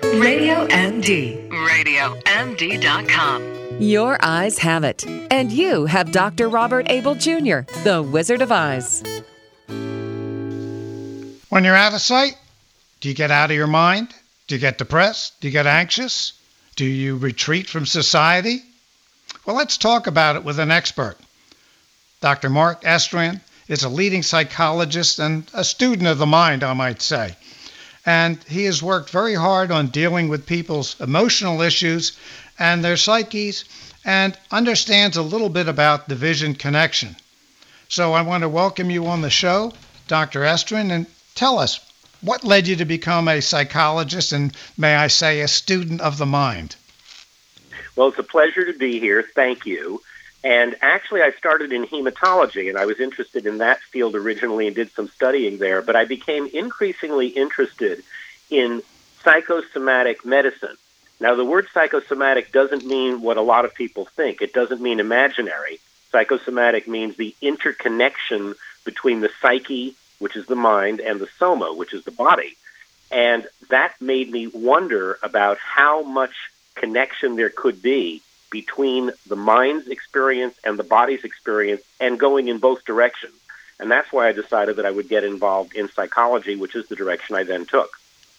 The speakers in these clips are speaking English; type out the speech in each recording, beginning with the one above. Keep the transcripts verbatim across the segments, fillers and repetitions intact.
Radio M D. radio M D dot com. Your eyes have it. And you have Doctor Robert Abel Junior, the Wizard of Eyes. When you're out of sight, do you get out of your mind? Do you get depressed? Do you get anxious? Do you retreat from society? Well, let's talk about it with an expert. Doctor Mark Estrin is a leading psychologist and a student of the mind, I might say. And he has worked very hard on dealing with people's emotional issues and their psyches, and understands a little bit about the vision connection. So I want to welcome you on the show, Doctor Estrin, and tell us, what led you to become a psychologist and, may I say, a student of the mind? Well, it's a pleasure to be here. Thank you. And actually, I started in hematology, and I was interested in that field originally and did some studying there. But I became increasingly interested in psychosomatic medicine. Now, the word psychosomatic doesn't mean what a lot of people think. It doesn't mean imaginary. Psychosomatic means the interconnection between the psyche, which is the mind, and the soma, which is the body. And that made me wonder about how much connection there could be between the mind's experience and the body's experience, and going in both directions. And that's why I decided that I would get involved in psychology, which is the direction I then took.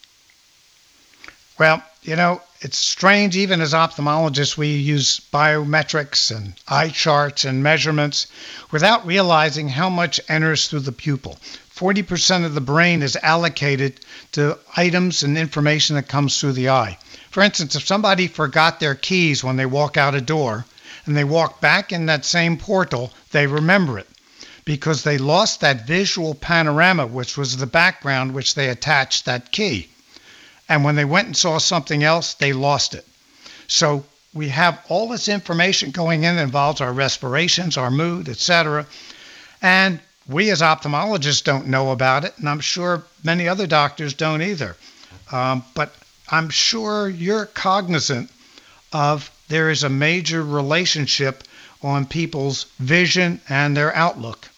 Well, you know, it's strange, even as ophthalmologists, we use biometrics and eye charts and measurements without realizing how much enters through the pupil. forty percent of the brain is allocated to items and information that comes through the eye. For instance, if somebody forgot their keys when they walk out a door and they walk back in that same portal, they remember it because they lost that visual panorama, which was the background which they attached that key. And when they went and saw something else, they lost it. So we have all this information going in that involves our respirations, our mood, et cetera. And we as ophthalmologists don't know about it, and I'm sure many other doctors don't either. Um, but I'm sure you're cognizant of there is a major relationship on people's vision and their outlook.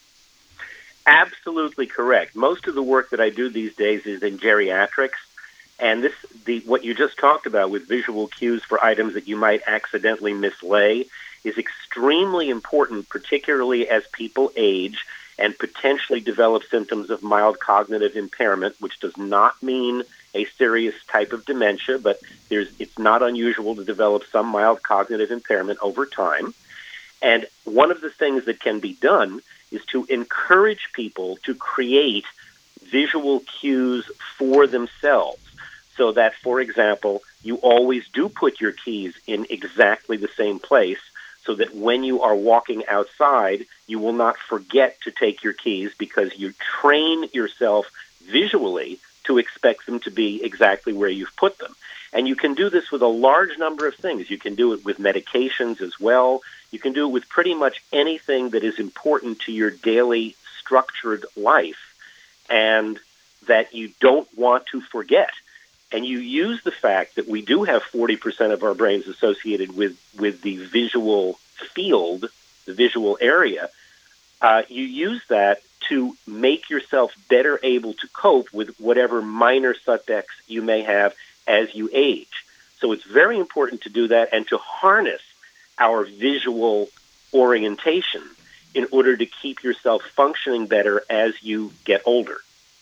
Absolutely correct. Most of the work that I do these days is in geriatrics. And this, the what you just talked about with visual cues for items that you might accidentally mislay is extremely important, particularly as people age and potentially develop symptoms of mild cognitive impairment, which does not mean a serious type of dementia, but there's it's not unusual to develop some mild cognitive impairment over time. And one of the things that can be done is to encourage people to create visual cues for themselves. So that, for example, you always do put your keys in exactly the same place so that when you are walking outside, you will not forget to take your keys because you train yourself visually to expect them to be exactly where you've put them. And you can do this with a large number of things. You can do it with medications as well. You can do it with pretty much anything that is important to your daily structured life and that you don't want to forget. And you use the fact that we do have forty percent of our brains associated with, with the visual field, the visual area. Uh, you use that to make yourself better able to cope with whatever minor setbacks you may have as you age. So it's very important to do that and to harness our visual orientation in order to keep yourself functioning better as you get older.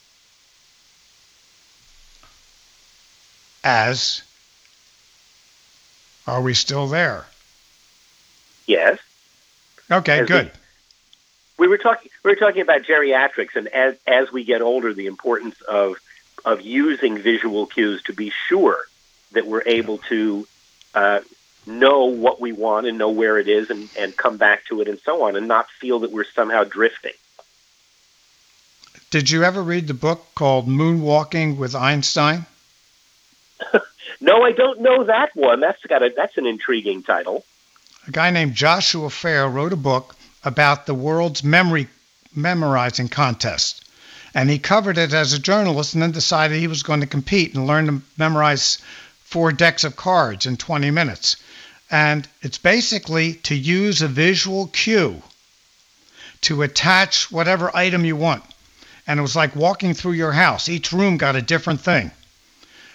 As, are we still there? Yes. Okay, as good. We, we were talking. We were talking about geriatrics, and as as we get older, the importance of of using visual cues to be sure that we're able to uh, know what we want and know where it is, and, and come back to it, and so on, and not feel that we're somehow drifting. Did you ever read the book called Moonwalking with Einstein? No, I don't know that one. That's got a that's an intriguing title. A guy named Joshua Fair wrote a book about the world's memory memorizing contest. And he covered it as a journalist and then decided he was going to compete and learn to memorize four decks of cards in twenty minutes. And it's basically to use a visual cue to attach whatever item you want. And it was like walking through your house. Each room got a different thing.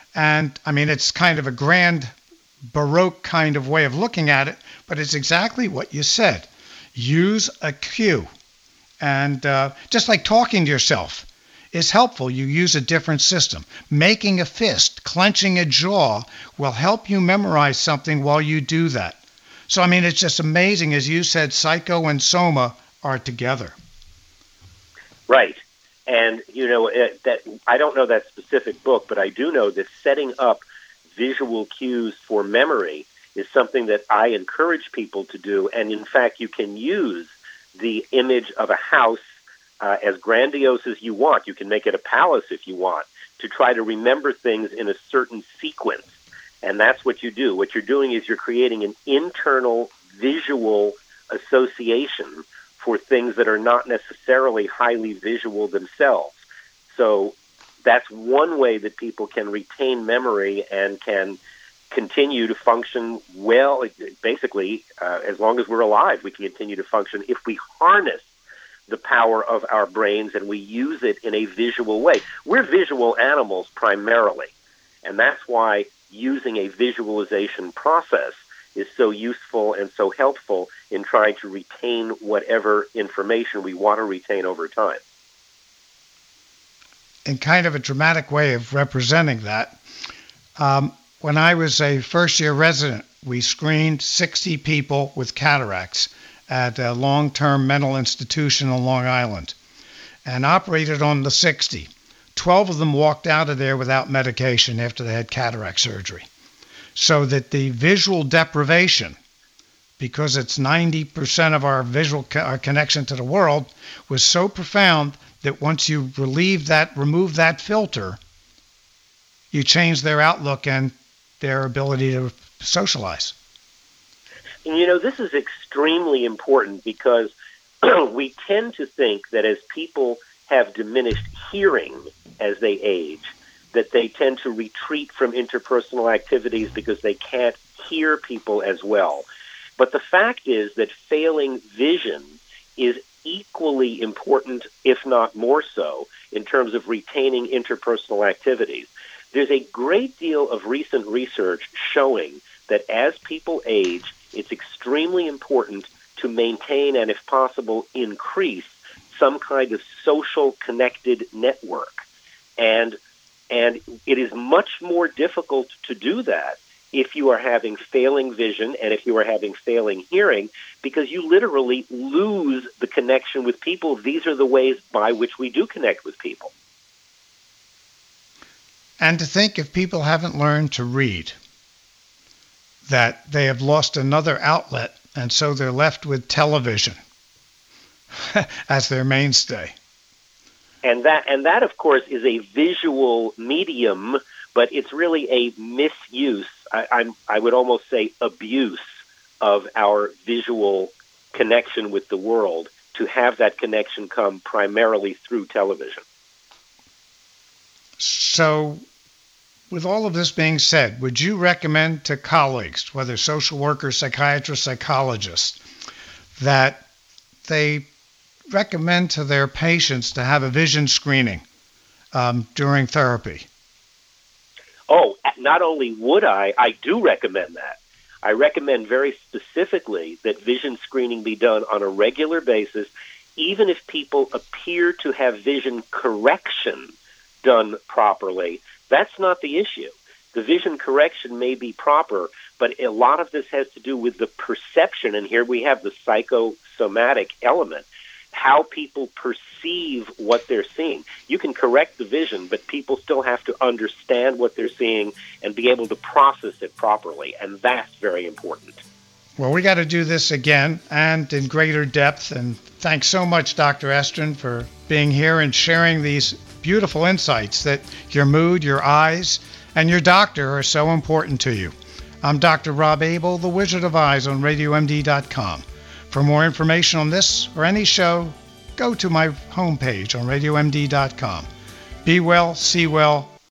And I mean, it's kind of a grand Baroque kind of way of looking at it, but it's exactly what you said. Use a cue. And uh, just like talking to yourself is helpful, you use a different system. Making a fist, clenching a jaw will help you memorize something while you do that. So, I mean, it's just amazing. As you said, psycho and soma are together. Right. And, you know, it, that I don't know that specific book, but I do know that setting up visual cues for memory is something that I encourage people to do. And, in fact, you can use the image of a house uh, as grandiose as you want. You can make it a palace if you want, to try to remember things in a certain sequence. And that's what you do. What you're doing is you're creating an internal visual association for things that are not necessarily highly visual themselves. So that's one way that people can retain memory and can continue to function well. Basically, uh, as long as we're alive, we can continue to function if we harness the power of our brains and we use it in a visual way. We're visual animals primarily, and that's why using a visualization process is so useful and so helpful in trying to retain whatever information we want to retain over time. In kind of a dramatic way of representing that, um, when I was a first-year resident, we screened sixty people with cataracts at a long-term mental institution on Long Island and operated on the sixty. twelve of them walked out of there without medication after they had cataract surgery. So that the visual deprivation, because it's ninety percent of our visual co- our connection to the world, was so profound that once you relieve that, remove that filter, you change their outlook and their ability to socialize. And you know, this is extremely important because we tend to think that as people have diminished hearing as they age, that they tend to retreat from interpersonal activities because they can't hear people as well. But the fact is that failing vision is equally important, if not more so, in terms of retaining interpersonal activities. There's a great deal of recent research showing that as people age, it's extremely important to maintain and, if possible, increase some kind of social connected network. And and it is much more difficult to do that if you are having failing vision and if you are having failing hearing, because you literally lose the connection with people. These are the ways by which we do connect with people. And to think if people haven't learned to read, that they have lost another outlet, and so they're left with television as their mainstay. And that, and that, of course, is a visual medium, but it's really a misuse. I, I'm, I would almost say abuse of our visual connection with the world to have that connection come primarily through television. So, with all of this being said, would you recommend to colleagues, whether social workers, psychiatrists, psychologists, that they recommend to their patients to have a vision screening um, during therapy? Oh, not only would I, I do recommend that. I recommend very specifically that vision screening be done on a regular basis, even if people appear to have vision correction done properly. That's not the issue. The vision correction may be proper, but a lot of this has to do with the perception, and here we have the psychosomatic element, how people perceive what they're seeing. You can correct the vision, but people still have to understand what they're seeing and be able to process it properly, and that's very important. Well, we got to do this again and in greater depth, and thanks so much, Doctor Estrin, for being here and sharing these beautiful insights that your mood, your eyes, and your doctor are so important to you. I'm Doctor Rob Abel, the Wizard of Eyes on radio M D dot com. For more information on this or any show, go to my homepage on radio M D dot com. Be well, see well,